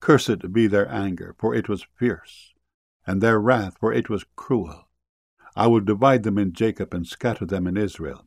Cursed be their anger, for it was fierce, and their wrath, for it was cruel. I will divide them in Jacob, and scatter them in Israel.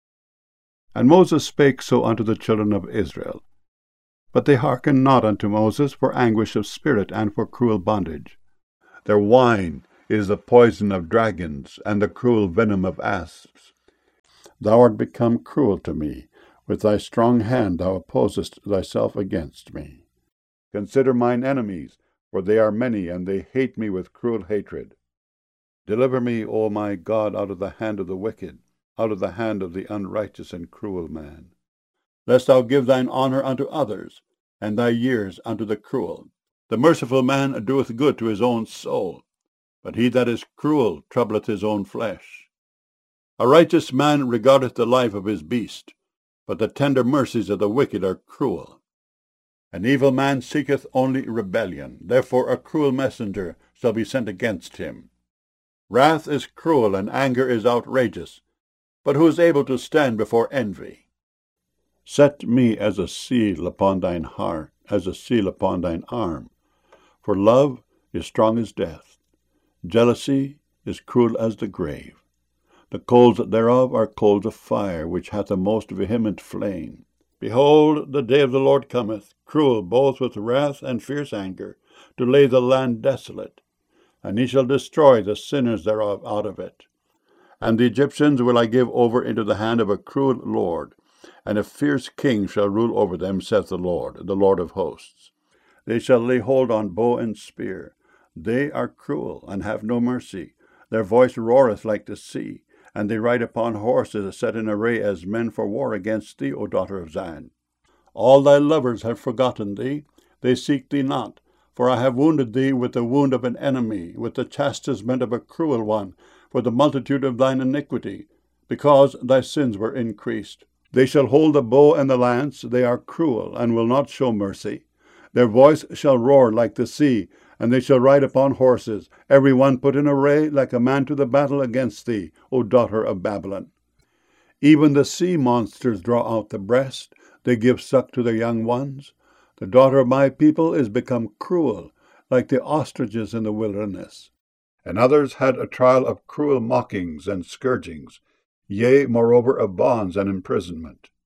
And Moses spake so unto the children of Israel. But they hearkened not unto Moses for anguish of spirit and for cruel bondage. Their wine is the poison of dragons, and the cruel venom of asps. Thou art become cruel to me. With thy strong hand thou opposest thyself against me. Consider mine enemies, for they are many, and they hate me with cruel hatred. Deliver me, O my God, out of the hand of the wicked, out of the hand of the unrighteous and cruel man. Lest thou give thine honour unto others, and thy years unto the cruel. The merciful man doeth good to his own soul, but he that is cruel troubleth his own flesh. A righteous man regardeth the life of his beast, but the tender mercies of the wicked are cruel. An evil man seeketh only rebellion, therefore a cruel messenger shall be sent against him. Wrath is cruel, and anger is outrageous, but who is able to stand before envy? Set me as a seal upon thine heart, as a seal upon thine arm. For love is strong as death. Jealousy is cruel as the grave. The coals thereof are coals of fire, which hath a most vehement flame. Behold, the day of the Lord cometh, cruel both with wrath and fierce anger, to lay the land desolate. And he shall destroy the sinners thereof out of it. And the Egyptians will I give over into the hand of a cruel lord, and a fierce king shall rule over them, saith the Lord of hosts. They shall lay hold on bow and spear. They are cruel, and have no mercy. Their voice roareth like the sea, and they ride upon horses set in array as men for war against thee, O daughter of Zion. All thy lovers have forgotten thee. They seek thee not. For I have wounded thee with the wound of an enemy, with the chastisement of a cruel one, for the multitude of thine iniquity, because thy sins were increased. They shall hold the bow and the lance. They are cruel, and will not show mercy. Their voice shall roar like the sea, and they shall ride upon horses, every one put in array like a man to the battle against thee, O daughter of Babylon. Even the sea monsters draw out the breast. They give suck to their young ones. The daughter of my people is become cruel, like the ostriches in the wilderness. And others had a trial of cruel mockings and scourgings, yea, moreover, of bonds and imprisonment.